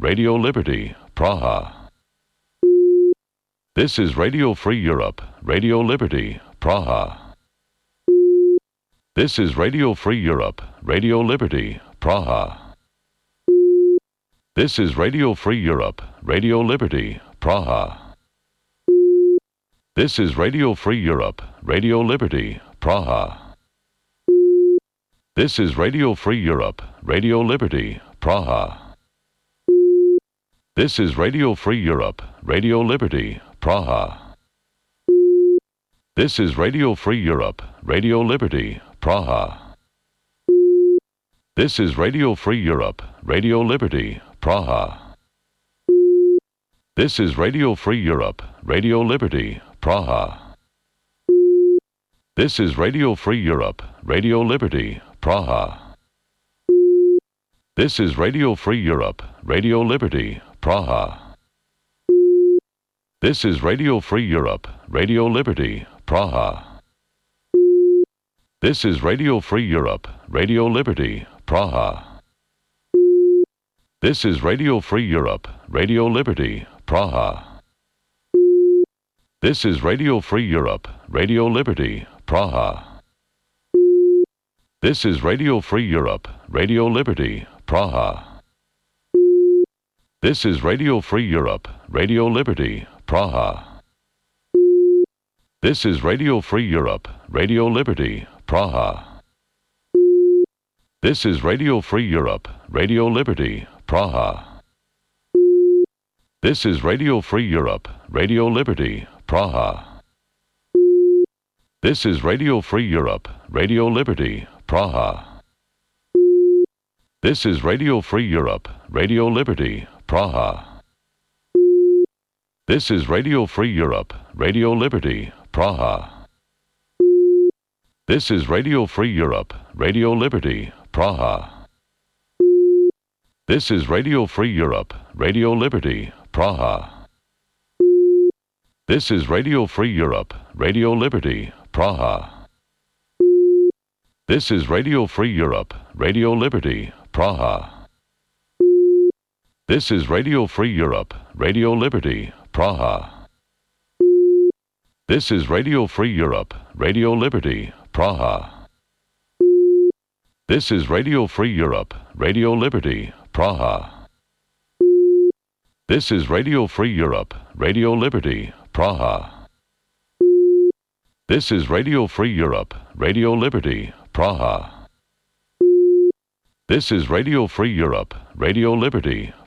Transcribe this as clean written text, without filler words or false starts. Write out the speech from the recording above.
Radio Liberty, Praha. This is Radio Free Europe, Radio Liberty, Praha. This is Radio Free Europe, Radio Liberty, Praha. This is Radio Free Europe, Radio Liberty, Praha. This is Radio Free Europe, Radio Liberty, Praha. This is Radio Free Europe, Radio Liberty, Praha. This is Radio Free Europe, Radio Liberty, Praha. This is Radio Free Europe, Radio Liberty, Praha. This is Radio Free Europe, Radio Liberty, Praha. This is Radio Free Europe, Radio Liberty, Praha. This is Radio Free Europe, Radio Liberty, Praha. This is Radio Free Europe, Radio Liberty, Praha. This is Radio Free Europe, Radio Liberty, Praha. This is Radio Free Europe, Radio Liberty, Praha. This is Radio Free Europe, Radio Liberty, Praha. This is Radio Free Europe, Radio Liberty, Praha. This is Radio Free Europe, Radio Liberty, Praha. This is Radio Free Europe, Radio Liberty, Praha. This is Radio Free Europe, Radio Liberty, Praha. This is Radio Free Europe, Radio Liberty, Praha. This is Radio Free Europe, Radio Liberty, Praha. This is Radio Free Europe, Radio Liberty, Praha. This is Radio Free Europe, Radio Liberty, Praha. This is Radio Free Europe, Radio Liberty, Praha. This is Radio Free Europe, Radio Liberty, Praha. This is Radio Free Europe, Radio Liberty, Praha. This is Radio Free Europe, Radio Liberty, Praha. This is Radio Free Europe, Radio Liberty, Praha. This is Radio Free Europe, Radio Liberty, Praha. This is Radio Free Europe, Radio Liberty, Praha. This is Radio Free Europe, Radio Liberty, Praha. This is Radio Free Europe, Radio Liberty, Praha. This is Radio Free Europe, Radio Liberty, Praha. This is Radio Free Europe, Radio Liberty,